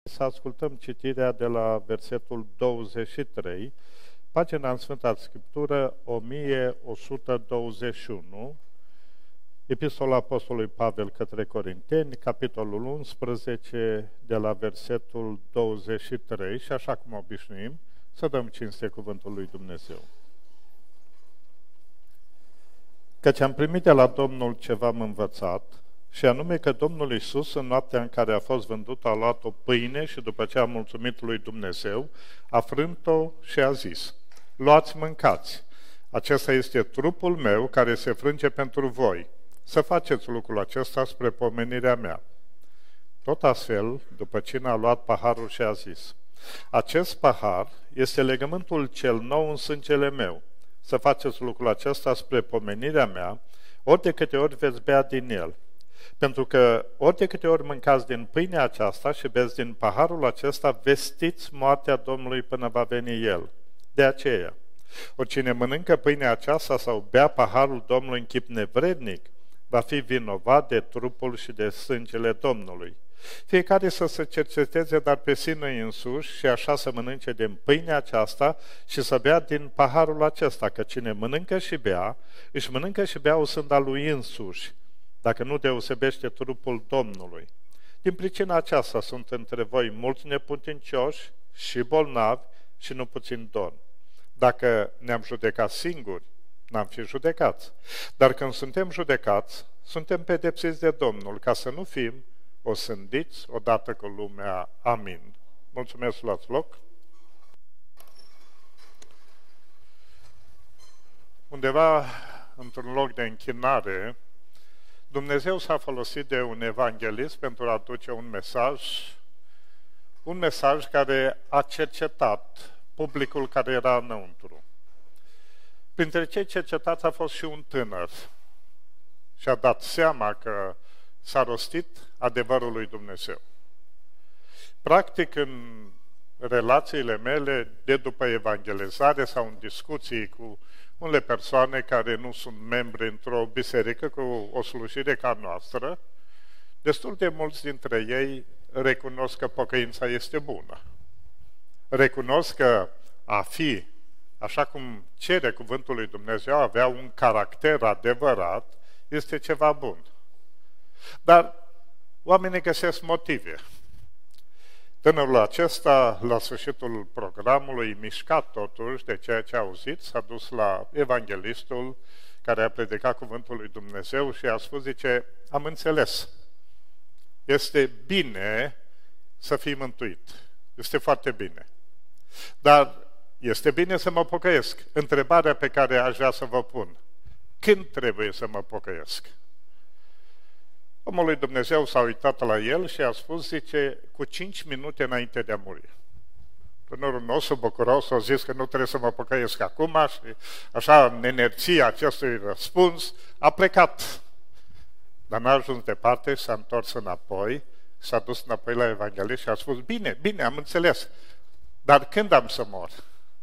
Să ascultăm citirea de la versetul 23, pagina în Sfânta Scriptură 1121, Epistola Apostolului Pavel către Corinteni, capitolul 11, de la versetul 23, și așa cum obișnuim, să dăm cinste cuvântul lui Dumnezeu. Căci am primit de la Domnul ce v-am învățat, și anume că Domnul Iisus, în noaptea în care a fost vândut, a luat o pâine și după ce a mulțumit lui Dumnezeu, a frânt-o și a zis: luați, mâncați, acesta este trupul meu care se frânge pentru voi. Să faceți lucrul acesta spre pomenirea mea. Tot astfel, după cină, a luat paharul și a zis: acest pahar este legământul cel nou în sângele meu. Să faceți lucrul acesta spre pomenirea mea, ori de câte ori veți bea din el. Pentru că ori de câte ori mâncați din pâinea aceasta și beți din paharul acesta, vestiți moartea Domnului până va veni El. De aceea, oricine mănâncă pâinea aceasta sau bea paharul Domnului în chip nevrednic, va fi vinovat de trupul și de sângele Domnului. Fiecare să se cerceteze dar pe sine însuși și așa să mănânce din pâinea aceasta și să bea din paharul acesta, că cine mănâncă și bea, își mănâncă și bea usând al lui însuși, dacă nu deosebește trupul Domnului. Din pricina aceasta sunt între voi mulți neputincioși și bolnavi și nu puțin dormi. Dacă ne-am judecat singuri, n-am fi judecați. Dar când suntem judecați, suntem pedepsiți de Domnul, ca să nu fim osândiți odată cu lumea. Amin. Mulțumesc, luați loc. Undeva într-un loc de închinare, Dumnezeu s-a folosit de un evanghelist pentru a aduce un mesaj care a cercetat publicul care era înăuntru. Printre cei cercetați a fost și un tânăr și a dat seama că s-a rostit adevărul lui Dumnezeu. Practic, în relațiile mele de după evangelizare sau în discuții cu unele persoane care nu sunt membri într-o biserică cu o slujire ca noastră, destul de mulți dintre ei recunosc că pocăința este bună. Recunosc că a fi, așa cum cere cuvântul lui Dumnezeu, avea un caracter adevărat, este ceva bun. Dar oamenii găsesc motive. Tânărul acesta, la sfârșitul programului, mișcat totuși de ceea ce a auzit, s-a dus la evanghelistul care a predicat cuvântul lui Dumnezeu și a spus, zice: am înțeles, este bine să fii mântuit, este foarte bine, dar este bine să mă pocăiesc. Întrebarea pe care aș vrea să vă pun: când trebuie să mă pocăiesc? Omul lui Dumnezeu s-a uitat la el și a spus, zice, cu 5 minute înainte de a muri. Tânărul nostru bucuros a zis că nu trebuie să mă pocăiesc acum și așa, în inerția acestui răspuns, a plecat. Dar n-a ajuns departe, s-a întors înapoi, s-a dus înapoi la evanghelist și a spus, bine, am înțeles, dar când am să mor?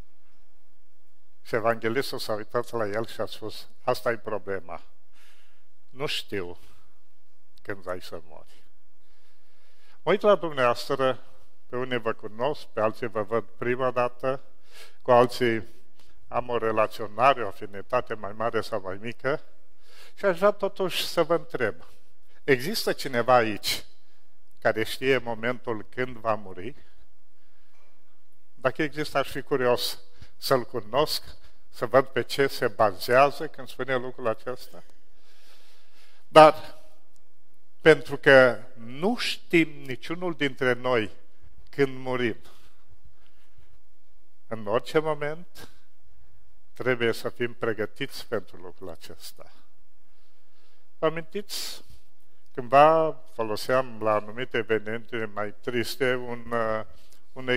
Și evanghelistul s-a uitat la el și a spus, asta e problema, nu știu când ai să mori. Mă uit la dumneavoastră, pe unii vă cunosc, pe alții vă văd prima dată, cu alții am o relaționare, o afinitate mai mare sau mai mică și aș vrea totuși să vă întreb, există cineva aici care știe momentul când va muri? Dacă există, aș fi curios să-l cunosc, să văd pe ce se bazează când spune lucrul acesta. Dar pentru că nu știm niciunul dintre noi când murim, în orice moment trebuie să fim pregătiți pentru lucrul acesta. Vă amintiți? Cândva foloseam la anumite evenimente mai triste un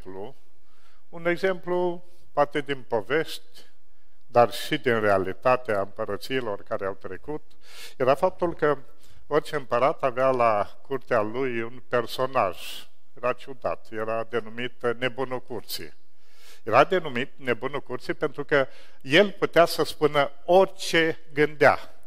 exemplu poate din povești, dar și din realitatea împărățiilor care au trecut. Era faptul că orice împărat avea la curtea lui un personaj. Era ciudat, era denumit nebunul curții. Era denumit nebunul curții pentru că el putea să spună orice gândea.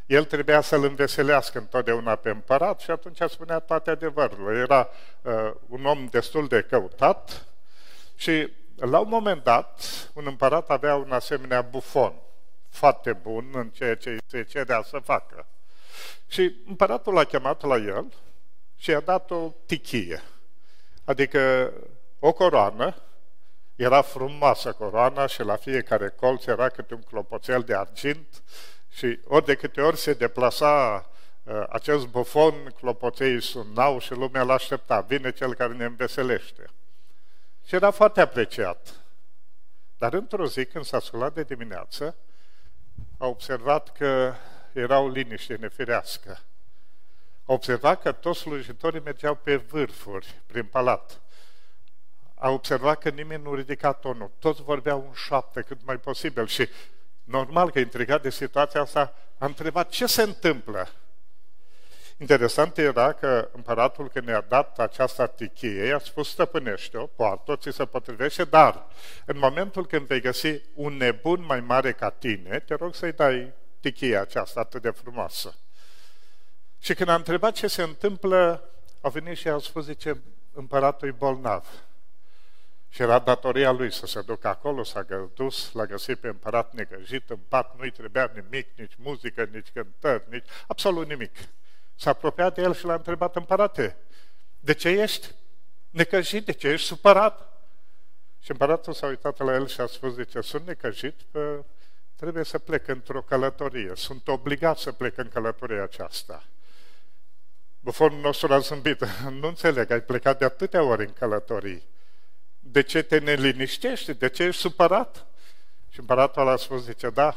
El trebuia să-l înveselească întotdeauna pe împărat și atunci spunea toate adevărurile. Era un om destul de căutat și la un moment dat un împărat avea un asemenea bufon foarte bun în ceea ce îi se cerea să facă. Și împăratul l-a chemat la el și i-a dat o tichie, adică o coroană. Era frumoasă coroana și la fiecare colț era câte un clopoțel de argint și ori de câte ori se deplasa acest bufon, clopoței sunau și lumea l-aștepta. Vine cel care ne înveselește. Și era foarte apreciat. Dar într-o zi, când s-a sculat de dimineață, a observat că era o liniște nefirească. A observat că toți slujitorii mergeau pe vârfuri, prin palat. A observat că nimeni nu ridica tonul. Toți vorbeau în șoaptă cât mai posibil și normal că intrigat de situația asta, a întrebat ce se întâmplă. Interesant era că împăratul, când ne-a dat această tichie, i-a spus: stăpânește-o, poartă-o, ți se potrivește, dar în momentul când vei găsi un nebun mai mare ca tine, te rog să-i dai tichia aceasta atât de frumoasă. Și când a întrebat ce se întâmplă, a venit și a spus, zice, împăratul e bolnav. Și era datoria lui să se ducă acolo, s-a dus, l-a găsit pe împărat negăjit, în pat nu-i trebuia nimic, nici muzică, nici cântări, nici absolut nimic. S-a apropiat de el și l-a întrebat: împărate, de ce ești necăjit, de ce ești supărat? Și împăratul s-a uitat la el și a spus, zice, sunt necăjit, că trebuie să plec într-o călătorie, sunt obligat să plec în călătoria aceasta. Bufonul nostru a zâmbit, nu înțeleg, ai plecat de atâtea ori în călătorii. De ce te neliniștești? De ce ești supărat? Și împăratul a spus, zice, da,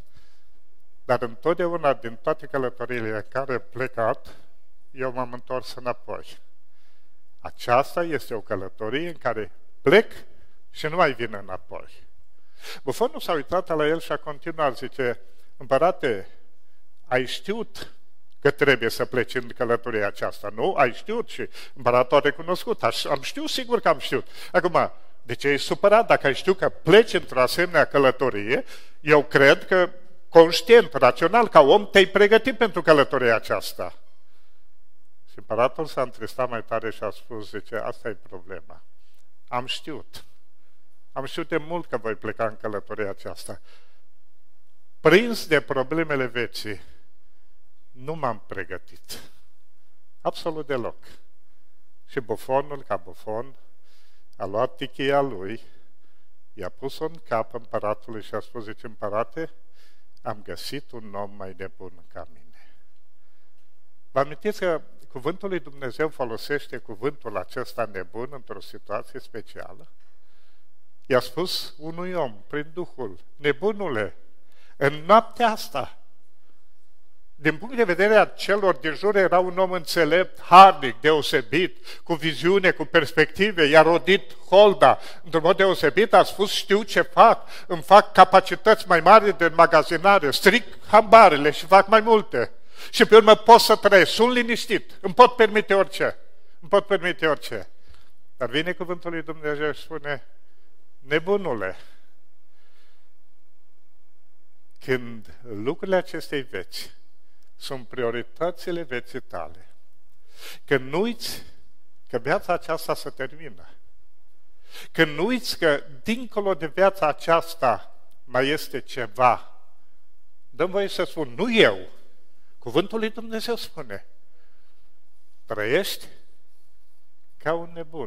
dar întotdeauna din toate călătoriile în care am plecat, eu m-am întors înapoi. Aceasta este o călătorie în care plec și nu mai vin înapoi. Bufonul s-a uitat la el și a continuat, zice, împărate, ai știut că trebuie să pleci în călătoria aceasta, nu? Ai știut și împăratul a recunoscut. Am știut, sigur că am știut. Acum, de ce ești supărat? Dacă ai știut că pleci într-o asemenea călătorie, eu cred că conștient, rațional, ca om, te-ai pregătit pentru călătoria aceasta. Și împăratul s-a întristat mai tare și a spus, zice, asta e problema. Am știut. Am știut de mult că voi pleca în călătoria aceasta. Prins de problemele vieții, nu m-am pregătit. Absolut deloc. Și bufonul, ca bufon, a luat tichia lui, i-a pus-o în cap împăratului și a spus, zice, împărate, am găsit un om mai nebun ca mine. Vă amintiți că cuvântul lui Dumnezeu folosește cuvântul acesta nebun într-o situație specială? I-a spus unui om, prin Duhul, nebunule, în noaptea asta, din punct de vedere a celor din jur, era un om înțelept, harnic, deosebit, cu viziune, cu perspective, i-a rodit holda, într-un mod deosebit, a spus, știu ce fac, îmi fac capacități mai mari de înmagazinare, stric hambarele și fac mai multe. Și pe urmă pot să trăiesc, sunt liniștit, îmi pot permite orice, Dar vine cuvântul lui Dumnezeu și spune, nebunule, când lucrurile acestei vieți sunt prioritățile vieții tale, când nu uiți că viața aceasta se termină, când nu uiți că dincolo de viața aceasta mai este ceva, dă-mi voie să spun, nu eu, cuvântul lui Dumnezeu spune, trăiești ca un nebun.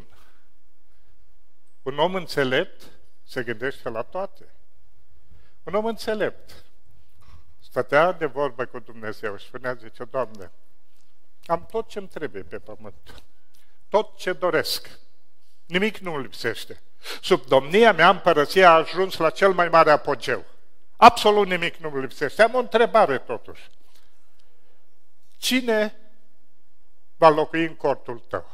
Un om înțelept se gândește la toate. Un om înțelept stătea de vorbă cu Dumnezeu și spunea, zice, Doamne, am tot ce-mi trebuie pe pământ, tot ce doresc, nimic nu lipsește. Sub domnia mea împărăția a ajuns la cel mai mare apogeu. Absolut nimic nu lipsește. Am o întrebare totuși. Cine va locui în cortul tău?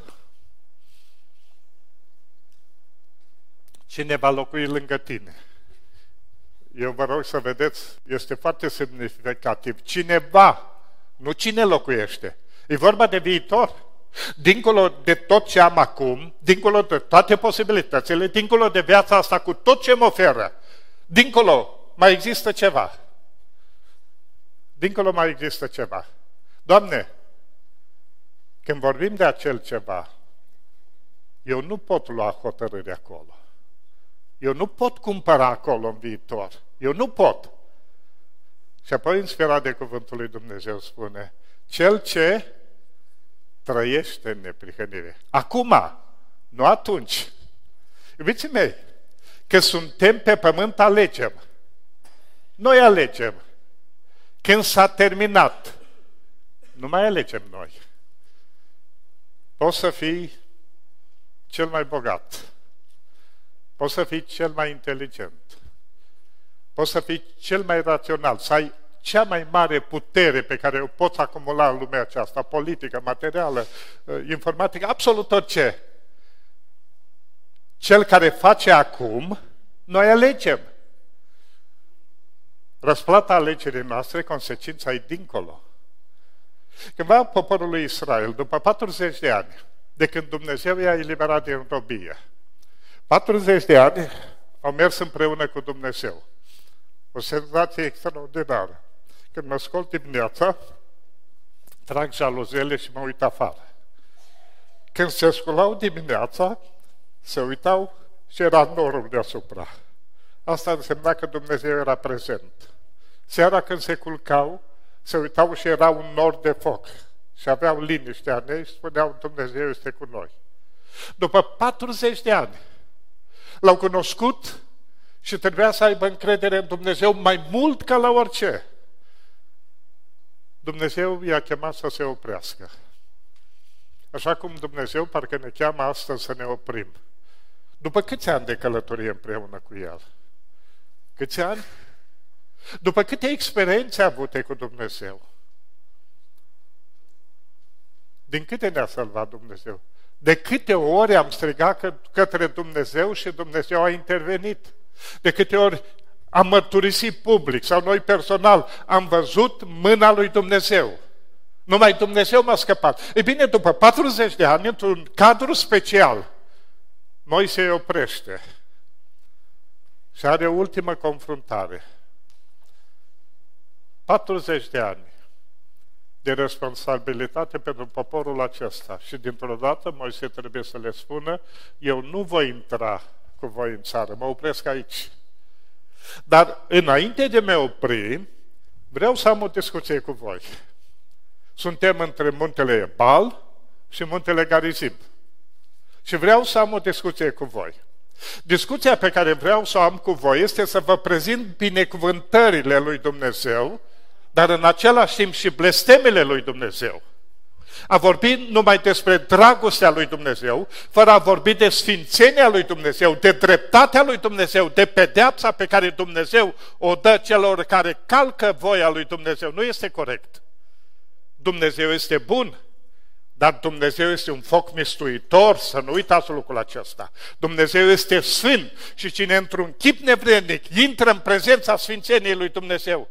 Cine va locui lângă tine? Eu vă rog să vedeți, este foarte semnificativ. Cineva, nu cine locuiește. E vorba de viitor. Dincolo de tot ce am acum, dincolo de toate posibilitățile, dincolo de viața asta cu tot ce mă oferă, dincolo mai există ceva. Dincolo mai există ceva. Doamne, când vorbim de acel ceva, eu nu pot lua hotărâri acolo. Eu nu pot cumpăra acolo în viitor. Eu nu pot. Și apoi, inspirat de cuvântul lui Dumnezeu, spune, cel ce trăiește în neprihănire. Acum, nu atunci. Iubiții mei, că suntem pe pământ, alegem. Noi alegem. Când s-a terminat, nu mai alegem noi. Poți să fii cel mai bogat. Poți să fii cel mai inteligent. Poți să fii cel mai rațional, să ai cea mai mare putere pe care o poți acumula în lumea aceasta, politică, materială, informatică, absolut orice. Cel care face acum, noi alegem. Răsplata alegerii noastre, consecința e dincolo. Cândva poporul lui Israel, după 40 de ani, de când Dumnezeu i-a eliberat din robie, 40 de ani au mers împreună cu Dumnezeu. O senzație extraordinară. Când mă scol dimineața, trag jaluzele și mă uit afară. Când se sculau dimineața, se uitau și era norul deasupra. Asta însemna că Dumnezeu era prezent. Seara când se culcau, se uitau și era un nor de foc. Și aveau liniștea în ei și spuneau, Dumnezeu este cu noi. După 40 de ani, l-au cunoscut și trebuia să aibă încredere în Dumnezeu mai mult ca la orice. Dumnezeu i-a chemat să se oprească. Așa cum Dumnezeu parcă ne cheamă astăzi să ne oprim. După câți ani de călătorie împreună cu El? Câți ani? După câte experiențe avute cu Dumnezeu? Din câte ne-a salvat Dumnezeu? De câte ori am strigat către Dumnezeu și Dumnezeu a intervenit? De câte ori am mărturisit public sau noi personal am văzut mâna lui Dumnezeu? Numai Dumnezeu m-a scăpat. Ei bine, după 40 de ani, într-un cadru special, Moise se oprește și are o ultimă confruntare. 40 de ani de responsabilitate pentru poporul acesta și dintr-o dată Moise trebuie să le spună, eu nu voi intra cu voi în țară, mă opresc aici. Dar înainte de me opri, vreau să am o discuție cu voi. Suntem între muntele Ebal și muntele Garizim. Și vreau să am o discuție cu voi. Discuția pe care vreau să o am cu voi este să vă prezint binecuvântările lui Dumnezeu, dar în același timp și blestemele lui Dumnezeu. A vorbi numai despre dragostea lui Dumnezeu, fără a vorbi de sfințenia lui Dumnezeu, de dreptatea lui Dumnezeu, de pedeapsa pe care Dumnezeu o dă celor care calcă voia lui Dumnezeu. Nu este corect. Dumnezeu este bun, dar Dumnezeu este un foc mistuitor, să nu uitați lucrul acesta. Dumnezeu este sfânt și cine într-un chip nevrednic intră în prezența sfințeniei lui Dumnezeu,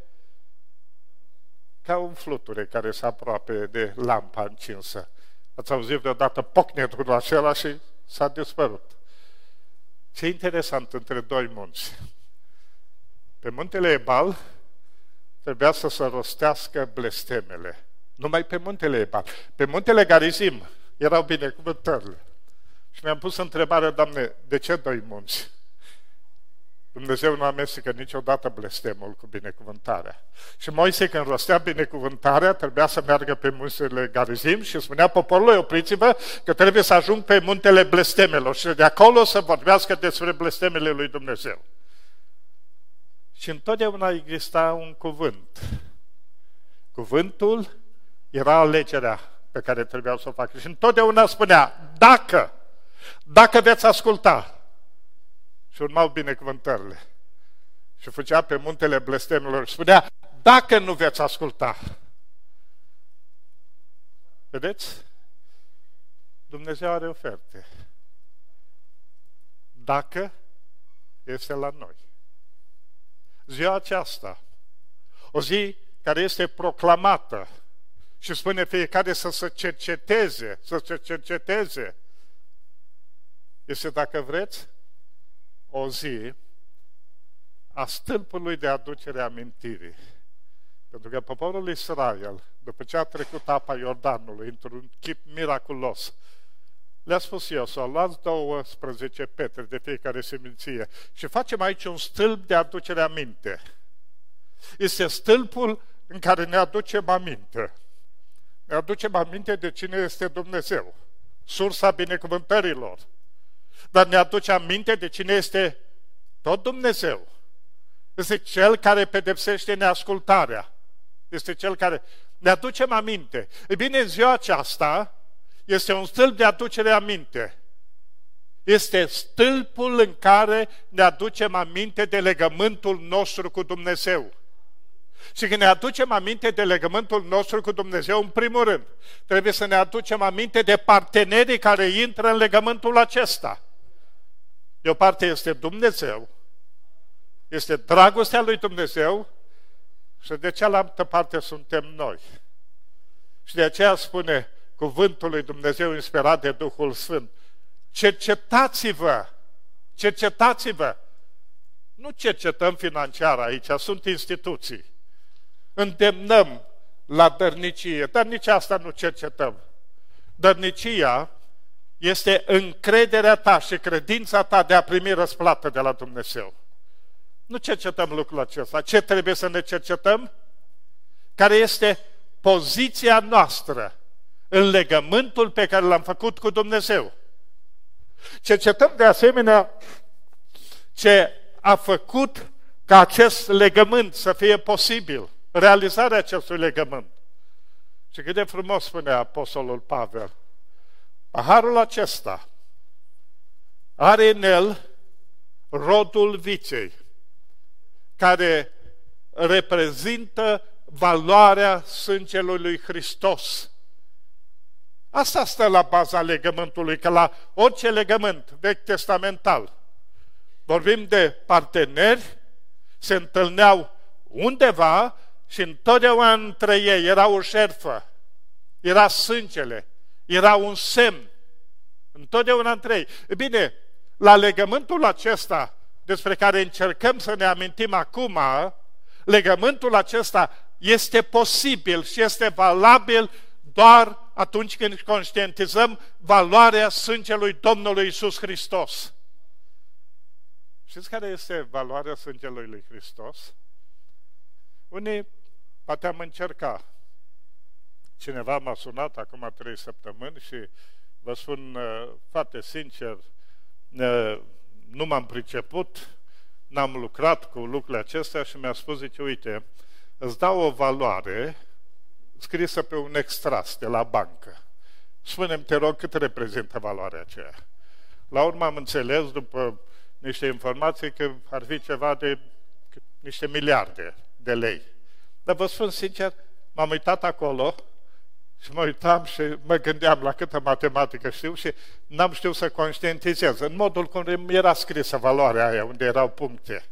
ca un fluture care se apropie de lampa încinsă. Ați auzit vreodată pocnetul acela și s-a dispărut. Ce interesant între doi munți. Pe muntele Ebal trebuia să se rostească blestemele. Numai pe muntele Ebal. Pe muntele Garizim erau binecuvântările. Și mi-am pus întrebarea, Doamne, de ce doi munți? Dumnezeu nu amestecă niciodată blestemul cu binecuvântarea. Și Moise, când rostea binecuvântarea, trebuia să meargă pe muntele Garizim și spunea poporului, opriți-vă că trebuie să ajung pe muntele blestemelor și de acolo să vorbească despre blestemele lui Dumnezeu. Și întotdeauna exista un cuvânt. Cuvântul era alegerea pe care trebuia să o facă. Și întotdeauna spunea, dacă veți asculta, și urmau binecuvântările. Și fugea pe muntele blestemelor și spunea, dacă nu veți asculta. Vedeți? Dumnezeu are oferte. Dacă este la noi. Ziua aceasta, o zi care este proclamată și spune fiecare să se cerceteze, este, dacă vreți, o zi a stâlpului de aducere a amintirii. Pentru că poporul Israel, după ce a trecut apa Iordanului, într-un chip miraculos, le-a spus Iosua, luați 12 pietre de fiecare seminție și facem aici un stâlp de aducere aminte. Este stâlpul în care ne aducem aminte. Ne aducem aminte de cine este Dumnezeu, sursa binecuvântărilor. Dar ne aduce aminte de cine este tot Dumnezeu. Este Cel care pedepsește neascultarea. Este Cel care ne aducem aminte. E bine, în ziua aceasta este un stâlp de aducere aminte. Este stâlpul în care ne aducem aminte de legământul nostru cu Dumnezeu. Și când ne aducem aminte de legământul nostru cu Dumnezeu, în primul rând, trebuie să ne aducem aminte de partenerii care intră în legământul acesta. De o parte este Dumnezeu, este dragostea lui Dumnezeu și de cealaltă parte suntem noi. Și de aceea spune cuvântul lui Dumnezeu inspirat de Duhul Sfânt, cercetați-vă, cercetați-vă. Nu cercetăm financiar aici, sunt instituții. Îndemnăm la dărnicie, dar nici asta nu cercetăm. Dărnicia este încrederea ta și credința ta de a primi răsplată de la Dumnezeu. Nu cercetăm lucrul acesta. Ce trebuie să ne cercetăm? Care este poziția noastră în legământul pe care l-am făcut cu Dumnezeu. Cercetăm de asemenea ce a făcut ca acest legământ să fie posibil, realizarea acestui legământ. Și cât de frumos spunea Apostolul Pavel, paharul acesta are în el rodul viței, care reprezintă valoarea sângelui lui Hristos. Asta stă la baza legământului, că la orice legământ vechi testamental, vorbim de parteneri, se întâlneau undeva și întotdeauna între ei era o șerfă, era sângele, era un semn, întotdeauna între ei. E bine, la legământul acesta despre care încercăm să ne amintim acum, legământul acesta este posibil și este valabil doar atunci când conștientizăm valoarea sângelui Domnului Iisus Hristos. Știți care este valoarea sângelui lui Hristos? Unii poate am încercat. Cineva m-a sunat acum 3 săptămâni și vă spun foarte sincer, nu m-am priceput, n-am lucrat cu lucrurile acestea și mi-a spus, zice, uite, îți dau o valoare scrisă pe un extras de la bancă. Spune-mi, te rog, cât reprezintă valoarea aceea? La urmă am înțeles, după niște informații, că ar fi ceva de niște miliarde de lei. Dar vă spun sincer, m-am uitat acolo și mă uitam și mă gândeam la câtă matematică știu și n-am știut să conștientizez în modul cum era scrisă valoarea aia, unde erau puncte.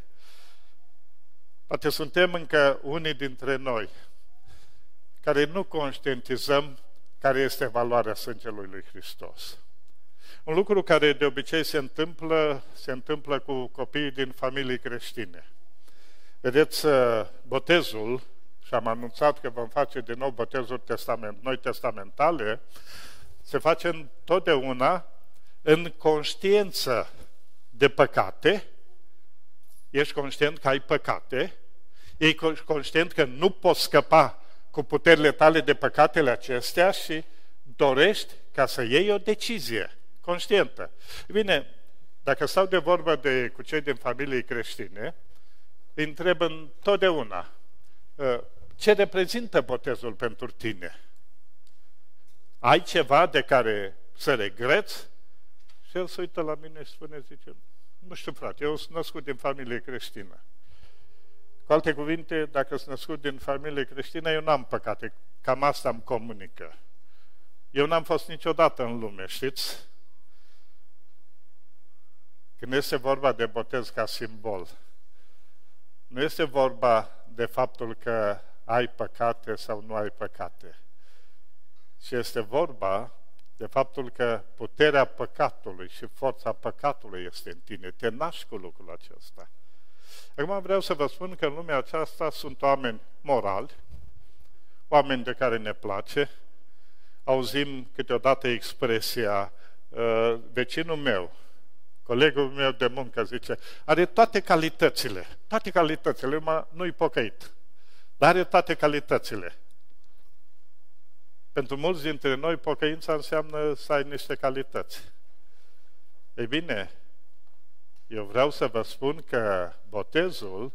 Poate suntem încă unii dintre noi care nu conștientizăm care este valoarea sângelui lui Hristos. Un lucru care de obicei se întâmplă cu copiii din familii creștine. Vedeți, botezul, și am anunțat că vom face din nou botezuri noi testamentale, se face întotdeauna în conștiință de păcate. Ești conștient că ai păcate, ești conștient că nu poți scăpa cu puterile tale de păcatele acestea și dorești ca să iei o decizie conștientă. Bine, dacă stau de vorbă cu cei din familii creștine, îi întreb întotdeauna, ce reprezintă botezul pentru tine? Ai ceva de care să regreți? Și el se uită la mine și spune, zice, nu știu, frate, eu sunt născut din familie creștină. Cu alte cuvinte, dacă sunt născut din familie creștină, eu n-am păcate, cam asta îmi comunică. Eu n-am fost niciodată în lume, știți? Când este vorba de botez ca simbol, nu este vorba de faptul că ai păcate sau nu ai păcate, ci este vorba de faptul că puterea păcatului și forța păcatului este în tine. Te naști cu lucrul acesta. Acum vreau să vă spun că în lumea aceasta sunt oameni morali, oameni de care ne place, auzim câteodată expresia, vecinul meu, colegul meu de muncă zice, are toate calitățile, nu-i pocăit, dar are toate calitățile. Pentru mulți dintre noi, pocăința înseamnă să ai niște calități. Ei bine, eu vreau să vă spun că botezul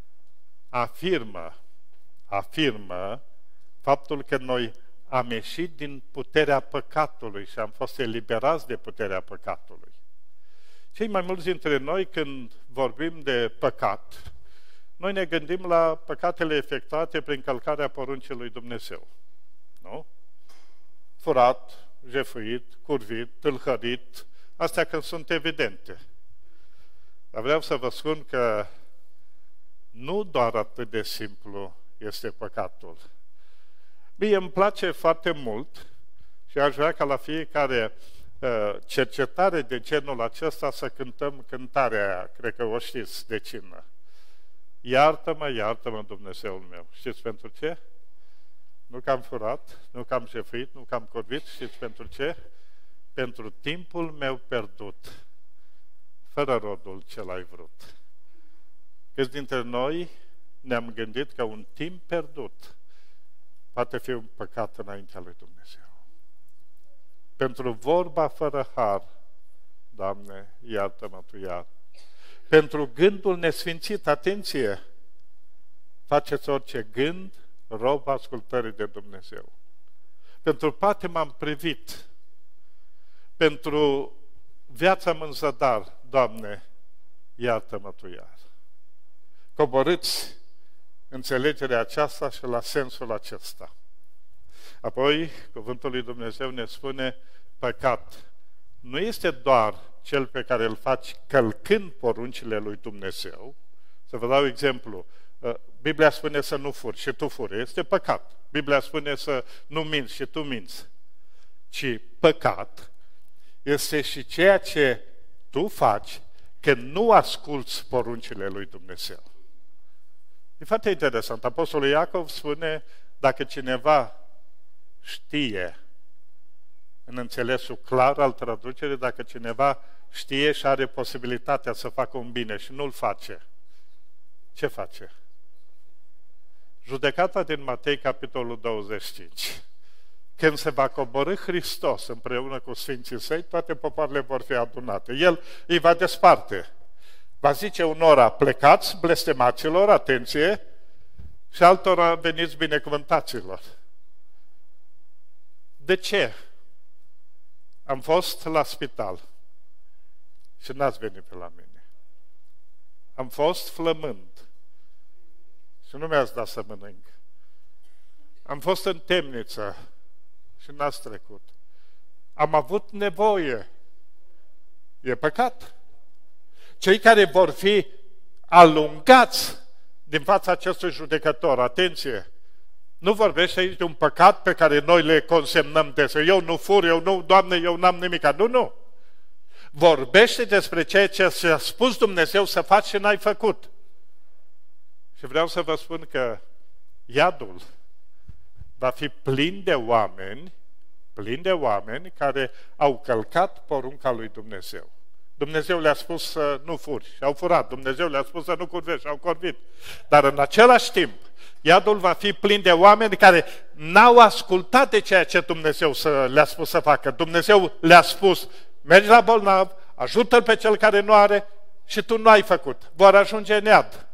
afirmă faptul că noi am ieșit din puterea păcatului și am fost eliberați de puterea păcatului. Cei mai mulți dintre noi, când vorbim de păcat, noi ne gândim la păcatele efectuate prin călcarea poruncii lui Dumnezeu. Nu? Furat, jefuit, curvit, tâlhărit, astea când sunt evidente. Dar vreau să vă spun că nu doar atât de simplu este păcatul. Mie îmi place foarte mult și aș vrea ca la fiecare cercetare de genul acesta să cântăm cântarea aia, cred că o știți, de cină. Iartă-mă, iartă-mă, Dumnezeul meu. Știți pentru ce? Nu că am furat, nu că am jefuit, nu că am corvit, știți pentru ce? Pentru timpul meu pierdut, fără rodul ce l-ai vrut. Câți dintre noi ne-am gândit că un timp pierdut poate fi un păcat înaintea lui Dumnezeu. Pentru vorba fără har, Doamne, iartă-mă Tu iar. Pentru gândul nesfințit, atenție, faceți orice gând, rob ascultării de Dumnezeu. Pentru patima am privit, pentru viața-mi în zadar, Doamne, iartă-mă Tu iar. Coborâți înțelegerea aceasta și la sensul acesta. Apoi, cuvântul lui Dumnezeu ne spune, păcat nu este doar cel pe care îl faci călcând poruncile lui Dumnezeu. Să vă dau exemplu. Biblia spune să nu furi și tu furi. Este păcat. Biblia spune să nu minți și tu minți. Ci păcat este și ceea ce tu faci când nu asculți poruncile lui Dumnezeu. E foarte interesant. Apostolul Iacov spune, dacă cineva știe, în înțelesul clar al traducerii, dacă cineva știe și are posibilitatea să facă un bine și nu-l face, ce face? Judecata din Matei, capitolul 25. Când se va coborî Hristos împreună cu Sfinții Săi, toate popoarele vor fi adunate. El îi va desparte. Va zice unora, plecați, blestemaților, atenție, și altora, veniți binecuvântaților. De ce? Am fost la spital și n-ați venit pe la mine. Am fost flămând și nu mi-ați dat să mănânc. Am fost în temniță și n-ați trecut. Am avut nevoie. E păcat. Cei care vor fi alungați din fața acestui judecător, atenție, nu vorbește aici de un păcat pe care noi le consemnăm deseori. Eu nu fur, eu nu, Doamne, eu n-am nimic. Nu. Vorbește despre ceea ce ți-a spus Dumnezeu să faci și n-ai făcut. Și vreau să vă spun că iadul va fi plin de oameni care au călcat porunca lui Dumnezeu. Dumnezeu le-a spus să nu furi și au furat. Dumnezeu le-a spus să nu curvești și au corvit. Dar în același timp, iadul va fi plin de oameni care n-au ascultat de ceea ce Dumnezeu le-a spus să facă. Dumnezeu le-a spus, mergi la bolnav, ajută-l pe cel care nu are și tu nu ai făcut. Vor ajunge în iad.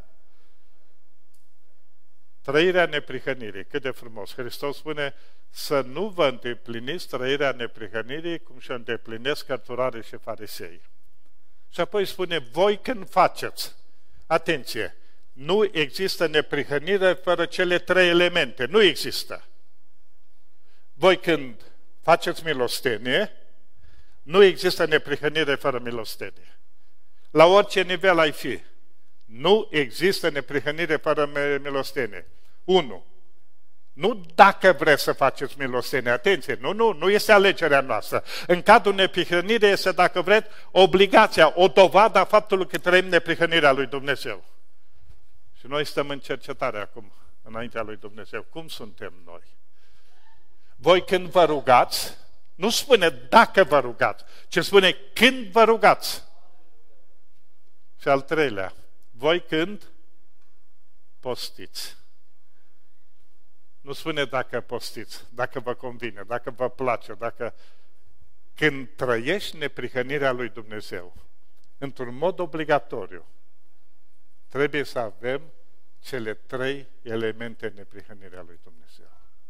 Trăirea neprihănirii, cât de frumos. Hristos spune să nu vă îndepliniți trăirea neprihănirii cum și îndeplinesc cărturarii și farisei. Și apoi spune, voi când faceți, atenție, nu există neprihănire fără cele trei elemente, nu există. Voi când faceți milostenie, nu există neprihănire fără milostenie. La orice nivel ai fi, nu există neprihănire fără milostenie. 1. Nu dacă vreți să faceți milostenie, atenție, nu este alegerea noastră. În cadrul neprihănirii este, dacă vreți, obligația, o dovadă a faptului că trăim neprihănirea lui Dumnezeu. Și noi stăm în cercetare acum. înaintea lui Dumnezeu? Cum suntem noi? Voi când vă rugați, nu spune dacă vă rugați, ci spune când vă rugați. Și al treilea, voi când postiți. Nu spune dacă postiți, dacă vă convine, dacă vă place, dacă... Când trăiești neprihănirea lui Dumnezeu, într-un mod obligatoriu, trebuie să avem cele 3 elemente în neprihănirea lui Dumnezeu.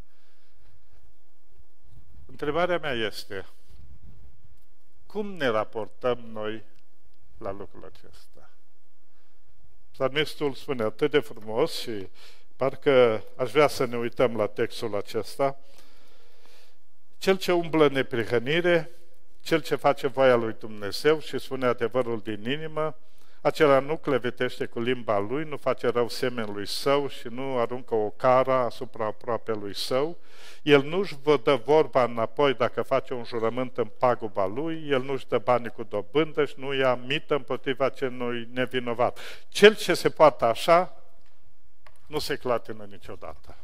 Întrebarea mea este, cum ne raportăm noi la lucrul acesta? Psalmistul spune atât de frumos și parcă aș vrea să ne uităm la textul acesta. Cel ce umblă în neprihănire, cel ce face voia lui Dumnezeu și spune adevărul din inimă, acela nu clevetește cu limba lui, nu face rău semenului său și nu aruncă o cara asupra aproapelui său. El nu-și vă dă vorba înapoi dacă face un jurământ în paguba lui, el nu-și dă banii cu dobândă și nu ia mită împotriva celui nevinovat. Cel ce se poartă așa, nu se clatină niciodată.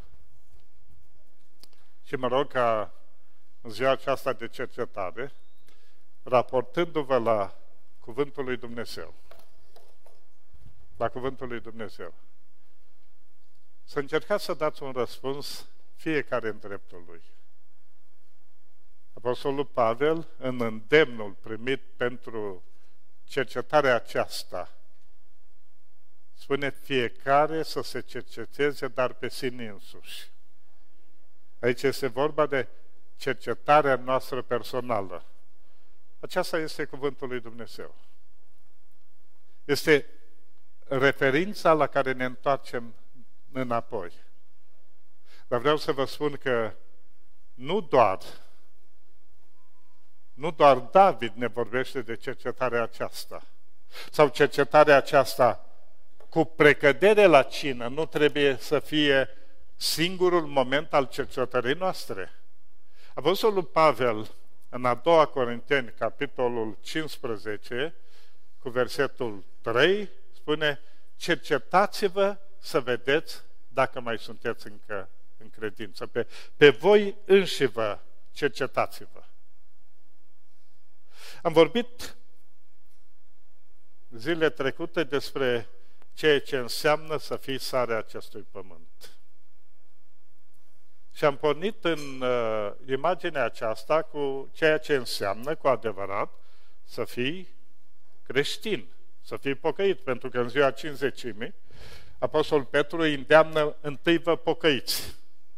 Și mă rog ca în ziua aceasta de cercetare, raportându-vă la Cuvântul lui Dumnezeu, să încercați să dați un răspuns fiecare în dreptul lui. Apostolul Pavel, în îndemnul primit pentru cercetarea aceasta, spune fiecare să se cerceteze, dar pe sine însuși. Aici este vorba de cercetarea noastră personală. Aceasta este cuvântul lui Dumnezeu. Este referința la care ne întoarcem înapoi. Dar vreau să vă spun că nu doar David ne vorbește de cercetarea aceasta. Sau cercetarea aceasta cu precădere la cină nu trebuie să fie singurul moment al cercetării noastre. Apostolul Pavel, în a doua Corinteni, capitolul 15, cu versetul 3, spune, cercetați-vă să vedeți dacă mai sunteți încă în credință. Pe voi înșivă cercetați-vă. Am vorbit zilele trecute despre ceea ce înseamnă să fii sarea acestui pământ. Și am pornit în imaginea aceasta cu ceea ce înseamnă cu adevărat să fii creștin, să fii pocăit, pentru că în ziua Cincizecimii Apostolul Petru îi îndeamnă întâi vă pocăiți,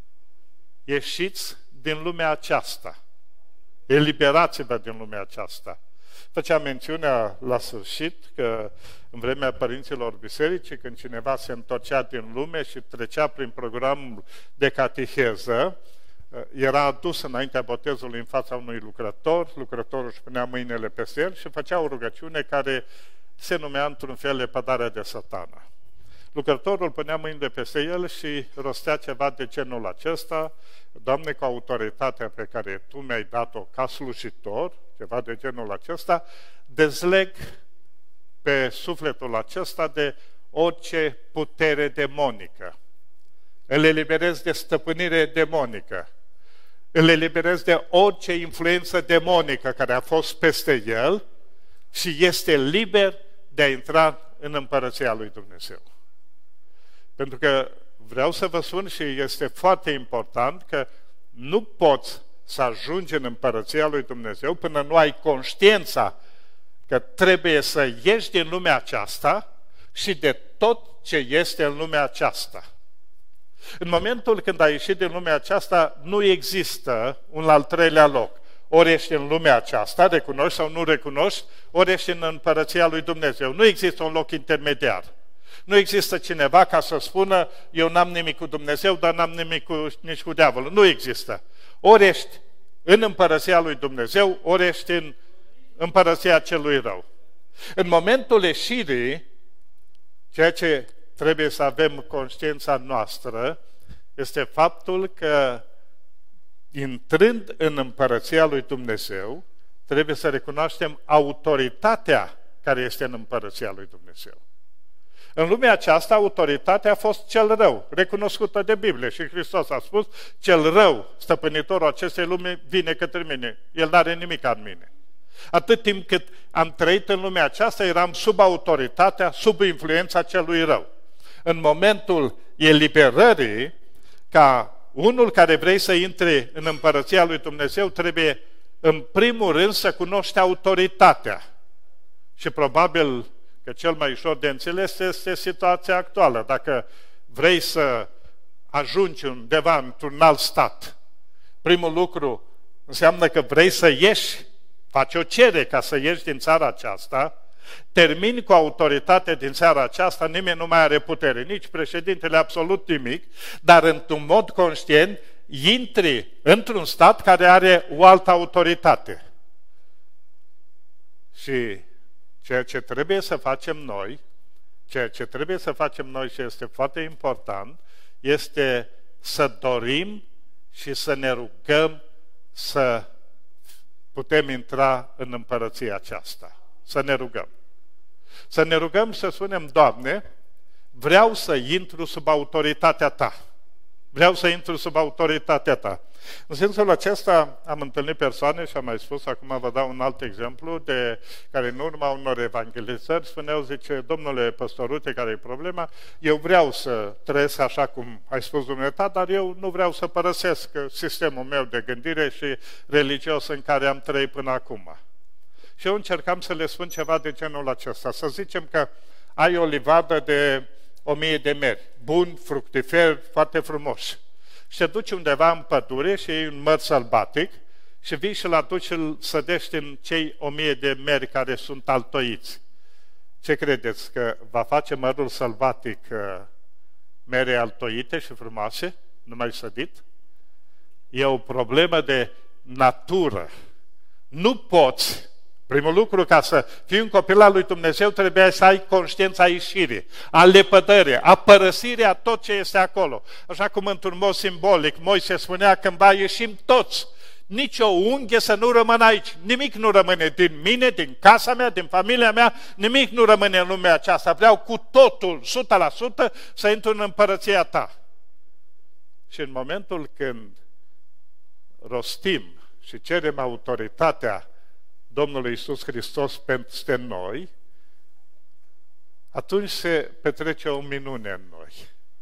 ieșiți din lumea aceasta, eliberați-vă din lumea aceasta. Făcea mențiunea la sfârșit că în vremea părinților bisericii, când cineva se întorcea din lume și trecea prin programul de cateheză, era adus înaintea botezului în fața unui lucrător, lucrătorul își punea mâinile peste el și făcea o rugăciune care se numea într-un fel lepădarea de Satana. Lucrătorul punea mâinile peste el și rostea ceva de genul acesta: Doamne, cu autoritatea pe care Tu mi-ai dat-o ca slujitor, ceva de genul acesta, dezleg pe sufletul acesta de orice putere demonică. Îl eliberez de stăpânire demonică. Îl eliberez de orice influență demonică care a fost peste el și este liber de a intra în împărăția lui Dumnezeu. Pentru că vreau să vă spun și este foarte important că nu poți să ajungi în împărăția lui Dumnezeu până nu ai conștiința că trebuie să ieși din lumea aceasta și de tot ce este în lumea aceasta. În momentul când ai ieșit din lumea aceasta, nu există un al treilea loc. Ori ești în lumea aceasta, recunoști sau nu recunoști, ori ești în împărăția lui Dumnezeu. Nu există un loc intermediar. Nu există cineva ca să spună, eu n-am nimic cu Dumnezeu, dar n-am nimic nici cu diavolul. Nu există. Ori ești în împărăția lui Dumnezeu, ori ești în împărăția celui rău. În momentul ieșirii, ceea ce trebuie să avem conștiința noastră este faptul că, intrând în împărăția lui Dumnezeu, trebuie să recunoaștem autoritatea care este în împărăția lui Dumnezeu. În lumea aceasta, autoritatea a fost cel rău, recunoscută de Biblie. Și Hristos a spus, cel rău, stăpânitorul acestei lumi, vine către mine. El n-are nimic în mine. Atât timp cât am trăit în lumea aceasta, eram sub autoritatea, sub influența celui rău. În momentul eliberării, ca unul care vrei să intre în împărăția lui Dumnezeu, trebuie în primul rând să cunoști autoritatea. Și probabil că cel mai ușor de înțeles este situația actuală. Dacă vrei să ajungi undeva într-un alt stat, primul lucru înseamnă că vrei să ieși, faci o cerere ca să ieși din țara aceasta, termini cu autoritate din țara aceasta, nimeni nu mai are putere, nici președintele, absolut nimic, dar într-un mod conștient intri într-un stat care are o altă autoritate. Și ceea ce trebuie să facem noi, și este foarte important, este să dorim și să ne rugăm să putem intra în împărăția aceasta. Să ne rugăm. Să ne rugăm să spunem, Doamne, vreau să intru sub autoritatea Ta. Vreau să intru sub autoritatea Ta. În sensul acesta am întâlnit persoane și am mai spus, acum vă dau un alt exemplu, de care în urma unor evangelizări spuneau, zice, domnule păstorute, care e problema? Eu vreau să trăiesc așa cum ai spus dumneata, dar eu nu vreau să părăsesc sistemul meu de gândire și religios în care am trăit până acum. Și eu încercam să le spun ceva de genul acesta. Să zicem că ai o livadă de 1000 de meri, bun, fructifer, foarte frumos. Și te duci undeva în pădure și iei un măr sălbatic și vii și-l aduci și îl sădești în cei 1000 de meri care sunt altoiți. Ce credeți? Că va face mărul sălbatic mere altoite și frumoase, numai sădit? E o problemă de natură. Nu poți. Primul lucru, ca să fii un copil al lui Dumnezeu, trebuie să ai conștiința ieșirii, a lepădării, a părăsirii a tot ce este acolo. Așa cum într-un mod simbolic, Moise spunea, cândva ieșim toți, nici o unghie să nu rămână aici, nimic nu rămâne din mine, din casa mea, din familia mea, nimic nu rămâne în lumea aceasta. Vreau cu totul, 100%, să intru în împărăția Ta. Și în momentul când rostim și cerem autoritatea Domnului Iisus Hristos peste noi, atunci se petrece o minune în noi.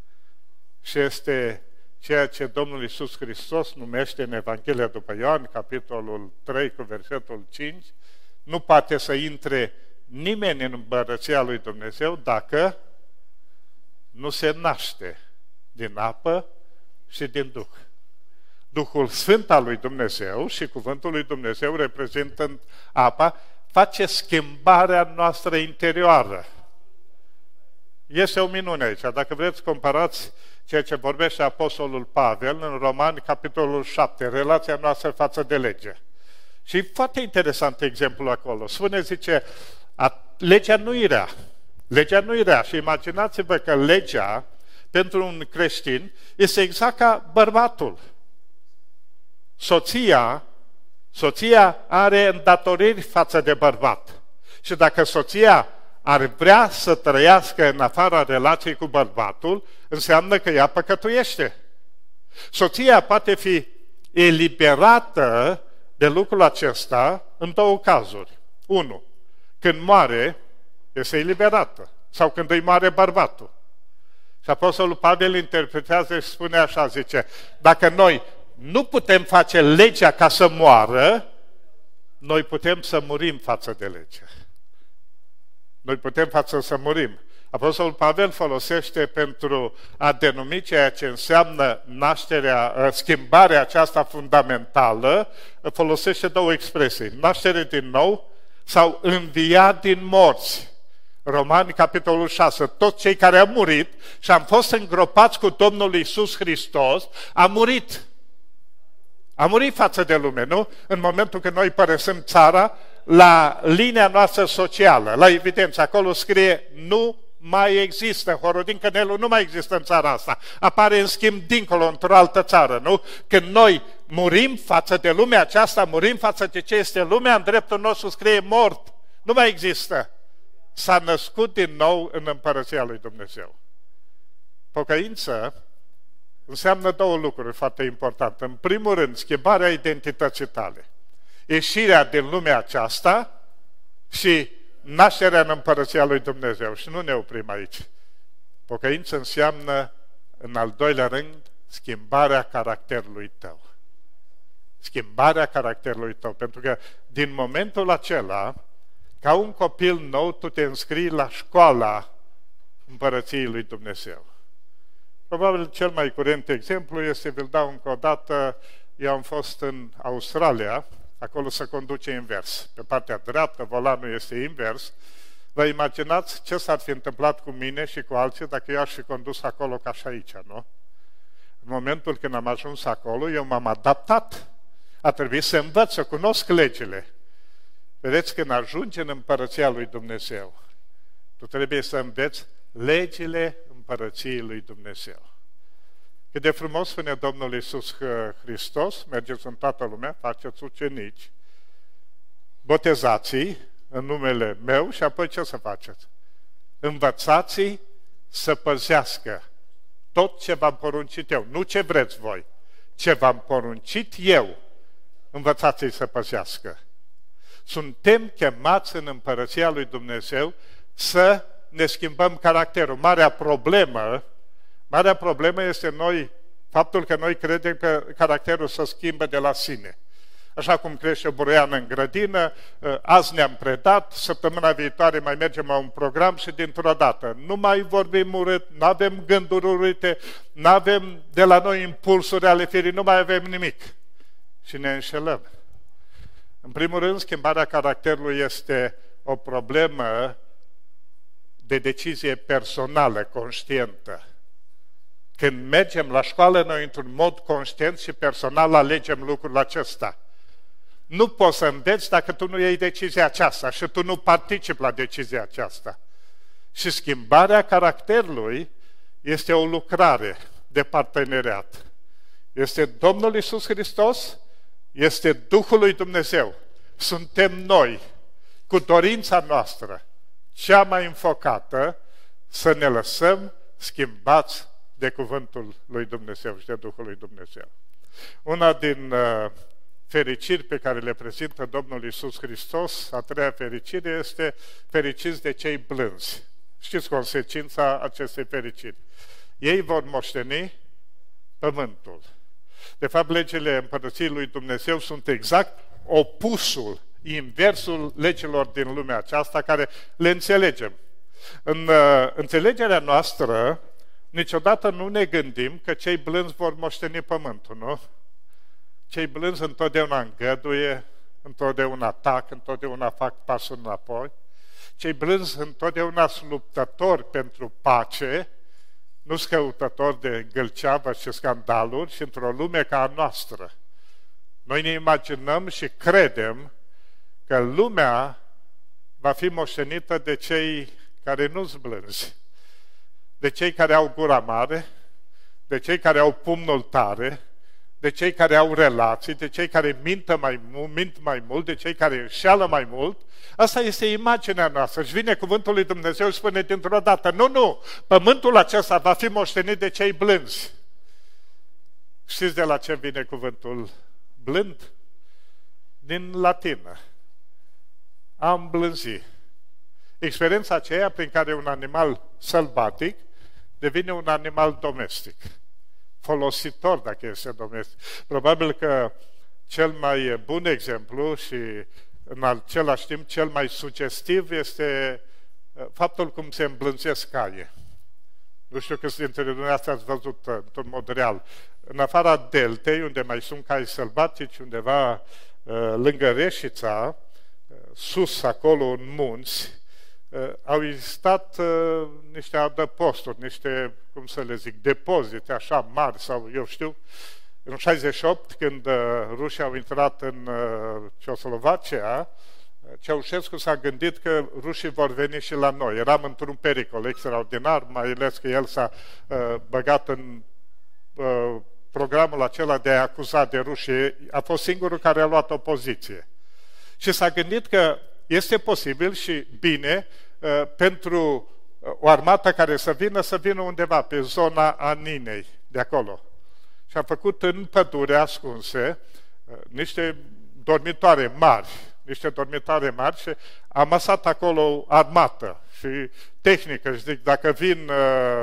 Și este ceea ce Domnul Iisus Hristos numește în Evanghelia după Ioan, capitolul 3, cu versetul 5, nu poate să intre nimeni în împărăția lui Dumnezeu dacă nu se naște din apă și din Duh. Duhul Sfânt al lui Dumnezeu și Cuvântul lui Dumnezeu reprezentând apa, face schimbarea noastră interioară. Este o minune aici. Dacă vreți, comparați ceea ce vorbește Apostolul Pavel în Romani, capitolul 7, relația noastră față de lege. Și e foarte interesant exemplul acolo. Spune, zice, legea nu e rea. Legea nu e rea. Și imaginați-vă că legea, pentru un creștin, este exact ca bărbatul. Soția are îndatoriri față de bărbat. Și dacă soția ar vrea să trăiască în afara relației cu bărbatul, înseamnă că ea păcătuiește. Soția poate fi eliberată de lucrul acesta în două cazuri. 1. Când moare, este eliberată. Sau când îi moare bărbatul. Și Apostolul Pavel interpretează și spune așa, zice, dacă noi nu putem face legea ca să moară, noi putem să murim față de lege. Noi putem să murim. Apostolul Pavel folosește pentru a denumi ceea ce înseamnă nașterea, schimbarea aceasta fundamentală, folosește două expresii. Naștere din nou sau înviat din morți. Romani, capitolul 6. Toți cei care au murit și am fost îngropați cu Domnul Iisus Hristos, am murit. Am murit față de lume, nu? În momentul când noi părăsim țara, la linia noastră socială, la evidență, acolo scrie nu mai există, Horodin-Cănelu nu mai există în țara asta. Apare în schimb dincolo, într-o altă țară, nu? Când noi murim față de lumea aceasta, murim față de ce este lumea, în dreptul nostru scrie mort. Nu mai există. s-a născut din nou în Împărăția lui Dumnezeu. Pocăință înseamnă două lucruri foarte importante. În primul rând, schimbarea identității tale. Ieșirea din lumea aceasta și nașterea în Împărăția lui Dumnezeu. Și nu ne oprim aici. Pocăință înseamnă, în al doilea rând, schimbarea caracterului tău. Schimbarea caracterului tău. Pentru că din momentul acela, ca un copil nou, tu te înscrii la școala Împărăției lui Dumnezeu. Probabil cel mai curent exemplu este, vi-l dau încă o dată, eu am fost în Australia, acolo se conduce invers. Pe partea dreaptă, volanul este invers. Vă imaginați ce s-ar fi întâmplat cu mine și cu alții dacă eu aș fi condus acolo ca și aici, nu? În momentul când am ajuns acolo, eu m-am adaptat. A trebuit să învăț, să cunosc legile. Vedeți, când ajungi în Împărăția lui Dumnezeu, tu trebuie să înveți legile Împărăției lui Dumnezeu. Cât de frumos spune Domnul Iisus Hristos, mergeți în toată lumea, faceți ucenici, botezați-i în numele meu și apoi ce să faceți? Învățați-i să păzească tot ce v-am poruncit eu, nu ce vreți voi, ce v-am poruncit eu, învățați-i să păzească. Suntem chemați în Împărăția lui Dumnezeu să ne schimbăm caracterul. Marea problemă este faptul că noi credem că caracterul se schimbă de la sine. Așa cum crește o buruiană în grădină, azi ne-am predat, săptămâna viitoare mai mergem la un program și dintr-o dată nu mai vorbim urât, nu avem gânduri urâte, nu avem de la noi impulsuri ale firii, nu mai avem nimic. Și ne înșelăm. În primul rând, schimbarea caracterului este o problemă de decizie personală, conștientă. Când mergem la școală, noi într-un mod conștient și personal alegem lucrul acesta. Nu poți să înveți dacă tu nu iei decizia aceasta și tu nu participi la decizia aceasta. Și schimbarea caracterului este o lucrare de parteneriat. Este Domnul Iisus Hristos, este Duhul lui Dumnezeu. Suntem noi, cu dorința noastră, cea mai înfocată, să ne lăsăm schimbați de cuvântul lui Dumnezeu și de Duhul lui Dumnezeu. Una din fericiri pe care le prezintă Domnul Iisus Hristos, a treia fericire, este fericiți de cei blânzi. Știți consecința acestei fericiri. Ei vor moșteni pământul. De fapt, legile Împărăției lui Dumnezeu sunt exact opusul, inversul legilor din lumea aceasta, care le înțelegem. În înțelegerea noastră, niciodată nu ne gândim că cei blânzi vor moșteni pământul, nu? Cei blânzi întotdeauna îngăduie, întotdeauna atac, întotdeauna fac pasul înapoi. Cei blânzi întotdeauna sunt luptători pentru pace, nu sunt căutători de gâlceavă și scandaluri, și într-o lume ca a noastră. Noi ne imaginăm și credem că lumea va fi moștenită de cei care nu sunt blânzi, de cei care au gura mare, de cei care au pumnul tare, de cei care au relații, de cei care mint mai mult, de cei care înșeală mai mult. Asta este imaginea noastră. Și vine cuvântul lui Dumnezeu și spune dintr-o dată, nu, pământul acesta va fi moștenit de cei blânzi. Știți de la ce vine cuvântul blând? Din latină. A îmblânzi. Experiența aceea prin care un animal sălbatic devine un animal domestic. Folositor, dacă este domestic. Probabil că cel mai bun exemplu și în același timp cel mai sugestiv este faptul cum se îmblânzesc caie. Nu știu câți dintre dumneavoastră ați văzut într-un mod real. În afara deltei, unde mai sunt cai sălbatici, undeva lângă Reșița, sus acolo în munți, au existat niște adăposturi, niște, cum să le zic, depozite așa mari sau eu știu. În 68, când rușii au intrat în Ceoslovacia, Ceaușescu s-a gândit că rușii vor veni și la noi. Eram într-un pericol extraordinar, mai ales că el s-a băgat în programul acela de a acuza de rușii. A fost singurul care a luat o poziție. Și s-a gândit că este posibil și bine pentru o armată care să vină undeva pe zona Aninei, de acolo. Și a făcut în pădure ascunse niște dormitoare mari și a masat acolo armată și tehnică. Și zic, dacă vin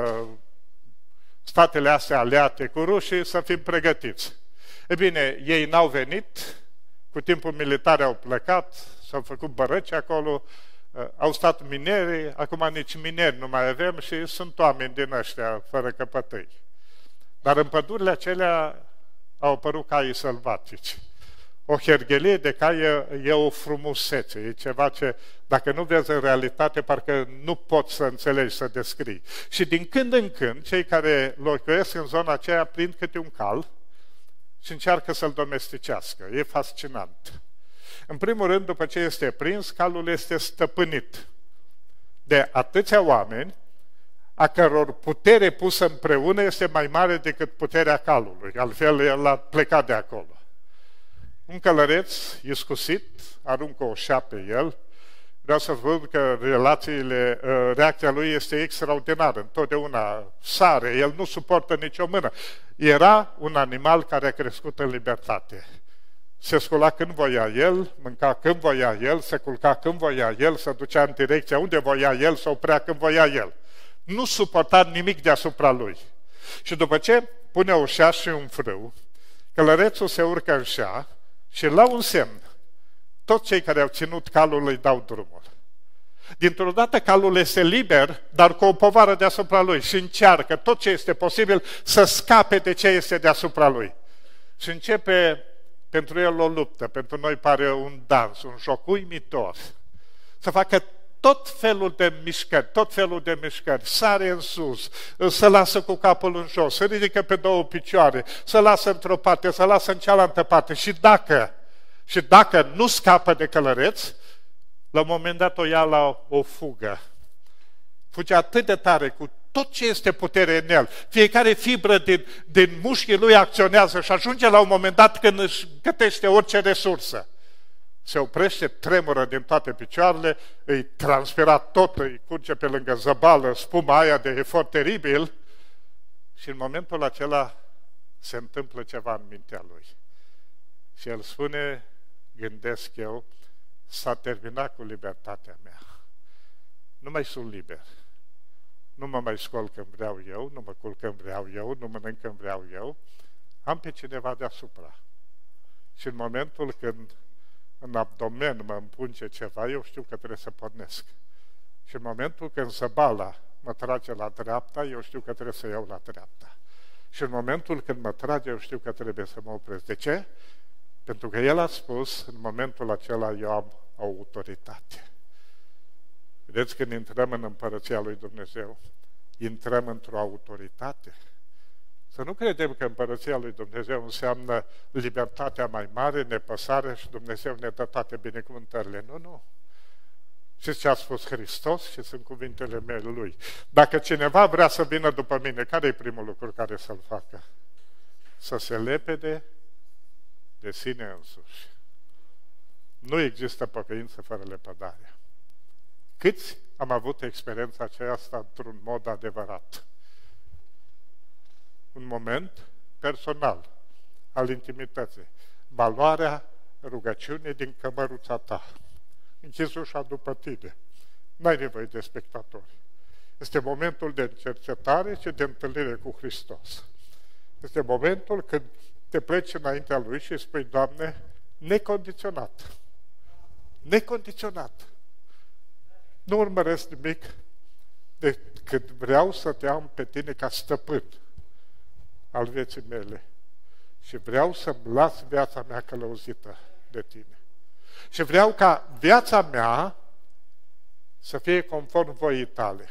statele astea aliate cu rușii, să fim pregătiți. E bine, ei n-au venit, cu timpul militar au plecat, s-au făcut bărăci acolo, au stat mineri, acum nici mineri nu mai avem și sunt oameni din ăștia fără căpătâi. Dar în pădurile acelea au apărut caii sălbatici. O herghelie de cai e o frumusețe, e ceva ce, dacă nu vezi în realitate, parcă nu poți să înțelegi, să descrii. Și din când în când, cei care locuiesc în zona aceea prind câte un cal și încearcă să-l domesticească. E fascinant. În primul rând, după ce este prins, calul este stăpânit de atâția oameni a căror putere pusă împreună este mai mare decât puterea calului. Altfel, el a plecat de acolo. Un călăreț iscusit aruncă o șa pe el. Vreau să văd că reacția lui este extraordinară. Întotdeauna sare, el nu suportă nicio mână. Era un animal care a crescut în libertate. Se scula când voia el, mânca când voia el, se culca când voia el, se ducea în direcția unde voia el, se oprea când voia el. Nu suporta nimic deasupra lui. Și după ce pune o șa și un frâu, călărețul se urcă în șa și la un semn, toți cei care au ținut calul îi dau drumul. Dintr-o dată calul este liber, dar cu o povară deasupra lui și încearcă tot ce este posibil să scape de ce este deasupra lui. Și începe pentru el o luptă, pentru noi pare un dans, un joc uimitor. Să facă tot felul de mișcări, sare în sus, să lasă cu capul în jos, să ridică pe două picioare, să lasă într-o parte, să lasă în cealaltă parte. Și dacă nu scapă de călăreț, la un moment dat o ia la o fugă. Fuge atât de tare, cu tot ce este putere în el. Fiecare fibră din mușchii lui acționează și ajunge la un moment dat când își gătește orice resursă. Se oprește, tremură din toate picioarele, îi transpira tot, îi curge pe lângă zăbală, spuma aia de efort teribil și în momentul acela se întâmplă ceva în mintea lui. Și el spune, gândesc eu, s-a terminat cu libertatea mea. Nu mai sunt liber. Nu mă mai scol când vreau eu, nu mă culc când vreau eu, nu mănânc când vreau eu. Am pe cineva deasupra. Și în momentul când în abdomen mă împunge ceva, eu știu că trebuie să pornesc. Și în momentul când zăbala mă trage la dreapta, eu știu că trebuie să iau la dreapta. Și în momentul când mă trage, eu știu că trebuie să mă opresc. De ce? Pentru că el a spus, în momentul acela eu am autoritate. Vedeți, când intrăm în Împărăția lui Dumnezeu, intrăm într-o autoritate. Să nu credem că Împărăția lui Dumnezeu înseamnă libertatea mai mare, nepăsare și Dumnezeu ne dă toate binecuvântările. Nu. Știți ce a spus Hristos? Și sunt cuvintele mele Lui. Dacă cineva vrea să vină după mine, care e primul lucru care să-l facă? Să se lepede de sine însuși. Nu există pocăință fără lepădare. Câți am avut experiența aceasta într-un mod adevărat? Un moment personal al intimității. Valoarea rugăciunii din cămăruța ta. Închizi ușa după tine. N-ai nevoie de spectatori. Este momentul de cercetare și de întâlnire cu Hristos. Este momentul când te pleci înaintea Lui și spui, Doamne, necondiționat. Necondiționat. Nu urmăresc nimic decât vreau să te am pe tine ca stăpân al vieții mele. Și vreau să-mi las viața mea călăuzită de tine. Și vreau ca viața mea să fie conform voii tale.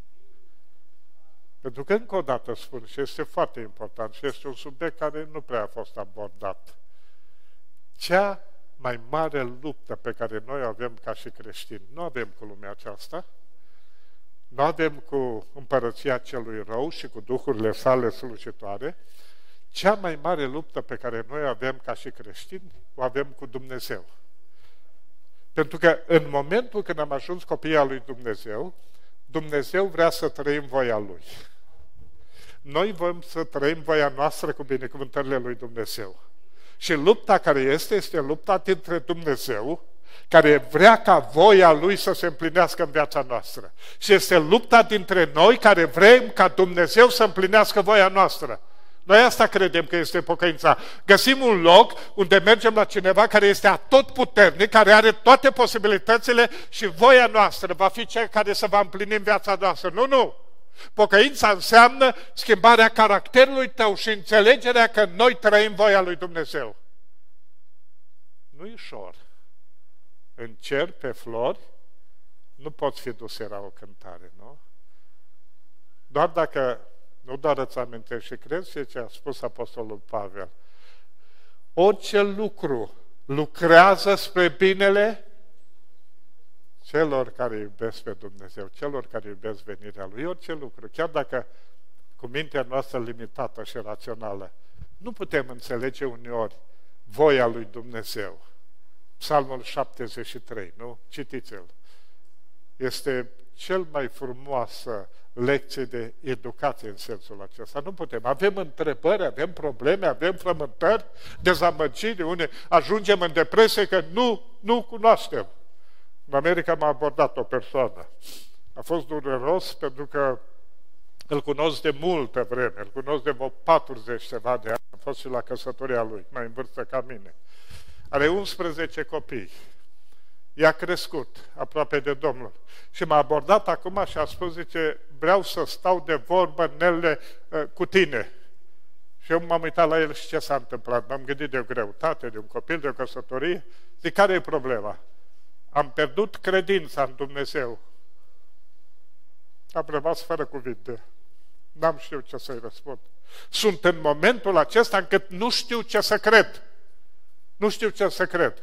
Pentru că încă o dată spun, și este foarte important, și este un subiect care nu prea a fost abordat. Cea mai mare luptă pe care noi o avem ca și creștini, nu avem cu lumea aceasta, nu avem cu împărăția celui rău și cu duhurile sale slujitoare, cea mai mare luptă pe care noi o avem ca și creștini, o avem cu Dumnezeu. Pentru că în momentul când am ajuns copiii al lui Dumnezeu, Dumnezeu vrea să trăim voia Lui. Noi vrem să trăim voia noastră cu binecuvântările lui Dumnezeu. Și lupta care este lupta dintre Dumnezeu, care vrea ca voia Lui să se împlinească în viața noastră. Și este lupta dintre noi care vrem ca Dumnezeu să împlinească voia noastră. Noi asta credem că este pocăința. Găsim un loc unde mergem la cineva care este atotputernic, care are toate posibilitățile și voia noastră va fi cea care să va împlini în viața noastră. Nu! Pocăința înseamnă schimbarea caracterului tău și înțelegerea că noi trăim voia lui Dumnezeu. Nu-i ușor. În cer, pe flori, nu poți fi dus, era o cântare, nu? Doar dacă, nu doar îți amintești și crezi ce a spus Apostolul Pavel, orice lucru lucrează spre binele celor care iubesc pe Dumnezeu, celor care iubesc venirea Lui, orice lucru, chiar dacă cu mintea noastră limitată și rațională, nu putem înțelege uneori voia lui Dumnezeu. Psalmul 73, nu? Citiți-l. Este cel mai frumoasă lecție de educație în sensul acesta. Nu putem. Avem întrebări, avem probleme, avem frământări, dezamăgiri, unde ajungem în depresie că nu cunoaștem. În America m-a abordat o persoană. A fost dureros pentru că îl cunosc de multă vreme, îl cunosc de vreo 40 ceva de ani. Am fost și la căsătoria lui, mai în vârstă ca mine. Are 11 copii. I-a crescut aproape de Domnul. Și m-a abordat acum și a spus, zice, vreau să stau de vorbă, Nele, cu tine. Și eu m-am uitat la el și ce s-a întâmplat. M-am gândit de o greutate, de un copil, de o căsătorie. Zic, care e problema? Am pierdut credința în Dumnezeu. Am rămas fără cuvinte. N-am știut ce să-i răspund. Sunt în momentul acesta încât nu știu ce să cred. Nu știu ce să cred.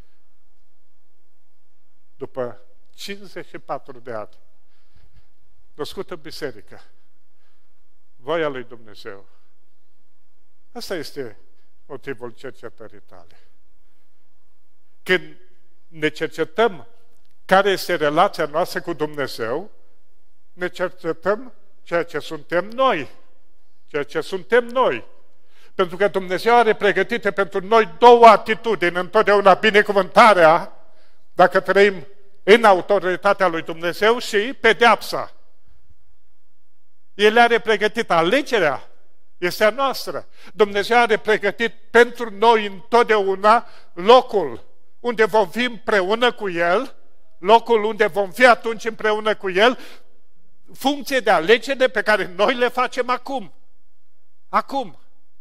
După 54 de ani, născut în biserică, voia lui Dumnezeu. Asta este motivul cercetării tale. Când ne cercetăm care este relația noastră cu Dumnezeu, ne cercetăm ceea ce suntem noi. Ceea ce suntem noi. Pentru că Dumnezeu are pregătite pentru noi două atitudini, întotdeauna binecuvântarea, dacă trăim în autoritatea lui Dumnezeu, și pedeapsa. El are pregătit alegerea, este a noastră. Dumnezeu are pregătit pentru noi întotdeauna locul unde vom fi împreună cu El, locul unde vom fi atunci împreună cu El, funcție de alegere pe care noi le facem acum. Acum.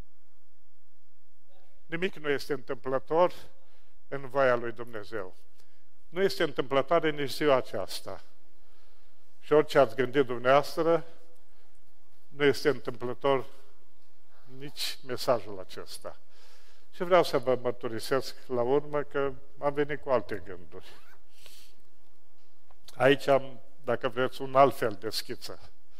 Nimic nu este întâmplător în voia lui Dumnezeu. Nu este întâmplătoare nici ziua aceasta. Și orice ați gândit dumneavoastră, nu este întâmplător nici mesajul acesta. Și vreau să vă mărturisesc la urmă că am venit cu alte gânduri. Aici am, dacă vreți, un alt fel de schiță.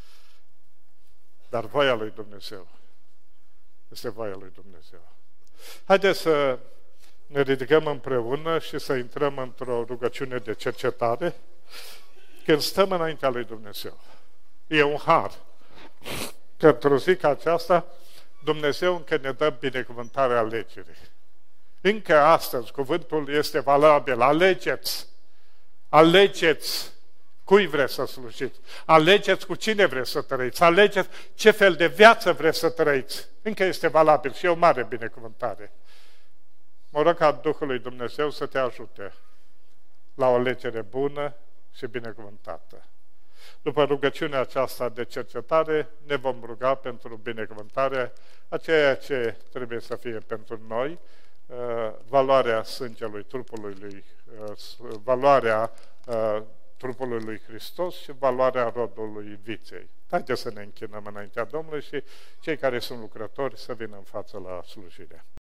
Dar voia lui Dumnezeu este voia lui Dumnezeu. Haideți să ne ridicăm împreună și să intrăm într-o rugăciune de cercetare când stăm înaintea lui Dumnezeu. E un har că într-o zi ca aceasta Dumnezeu încă ne dă binecuvântarea alegerii. Încă astăzi cuvântul este valabil. Alegeți! Alegeți cui vreți să slujiți. Alegeți cu cine vreți să trăiți. Alegeți ce fel de viață vreți să trăiți. Încă este valabil și e o mare binecuvântare. Mă rog ca Duhul lui Dumnezeu să te ajute la o alegere bună și binecuvântată. După rugăciunea aceasta de cercetare, ne vom ruga pentru binecuvântare a ceea ce trebuie să fie pentru noi, valoarea sângelui trupului lui, valoarea trupului lui Hristos și valoarea rodului viței. Haideți să ne închinăm înaintea Domnului și cei care sunt lucrători să vină în față la slujire.